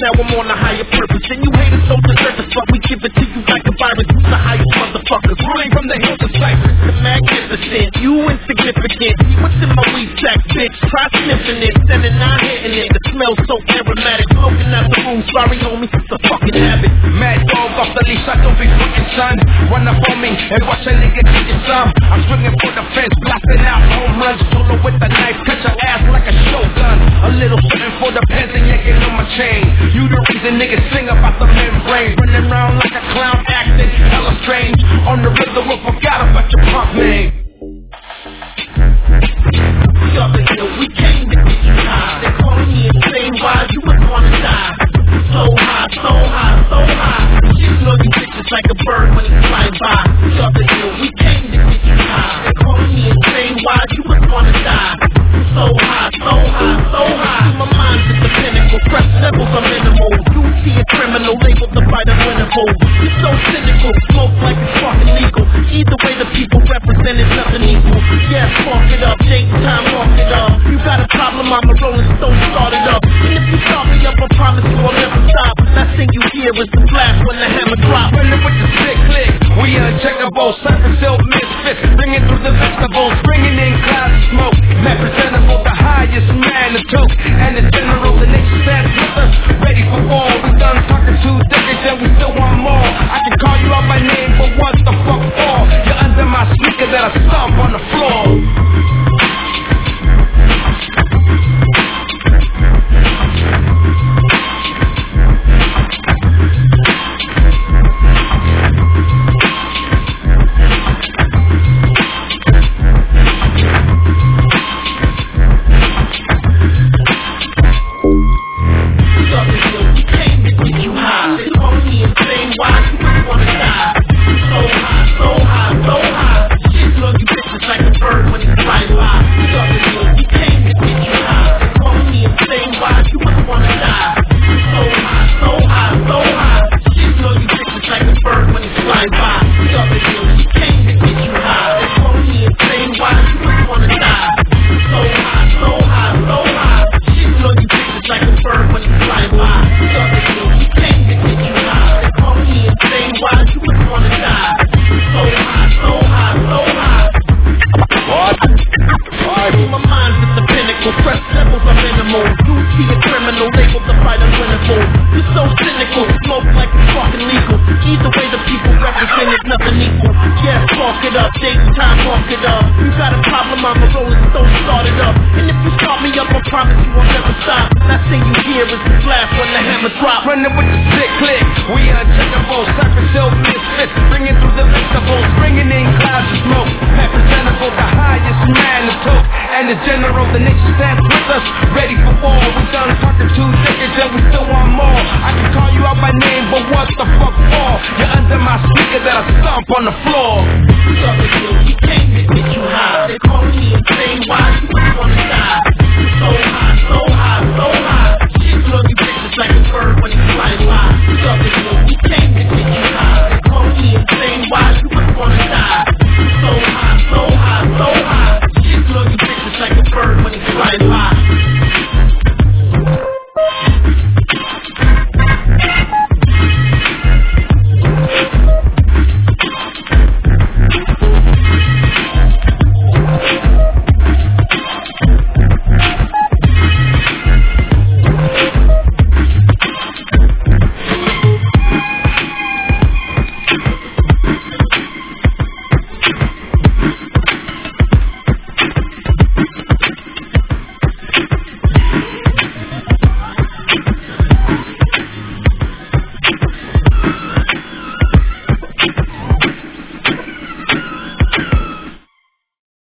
now I'm on a higher purpose. And you haters don't deserve us, but we give it to you like a virus. Who's the highest motherfuckers? Ruling from the hills of Cyprus. The magnificent, you insignificant. See what's in my weed sack, bitch. Try sniffing it, then not hitting it. The smell so aromatic, smoking out the room. Sorry, homie, it's a fucking habit. Mad dog off the leash, I don't be fucking son. Run up on me and watch a nigga get you some. I'm swinging for the fence, blasting out home runs. Solo with the knife, cut your ass like a shotgun. A little something for the pants and yanking on my chain. You the reason niggas sing about the membrane. Running around like a clown acting hella strange. On the rhythm, I forgot about your punk name. We up the hill, we came to get you high. They calling me insane, why you would wanna die? So high, so high, so high. Shit know you bitches like a bird when he flying by. We up the hill, we came to get you high. They calling me insane, why you would wanna die? So high, so high, so high. My mind's at the pinnacle, fresh levels are minimal. You see a criminal labeled the fighter winnable. You're so cynical, smoke like it's fucking legal. Either way the people represent is nothing equal. Yeah, fuck it up, date time, walk it up. You got a problem, I'm a rolling stone, start it up. And if you start me up, I promise you I'll never stop. Last thing you hear is the blast when the hammer drops. Running with the sick click, we uncheckable. Surface silk misfits, bringing through the vegetables, bringing in clouds of smoke. Representable, the highest man, the took, and the general, the nation stands with us. Ready for war, we done talking 2 decades and we still want more. I can call you out by name, but what the fuck for? You're under my sneaker that I stomp on the floor. On the floor.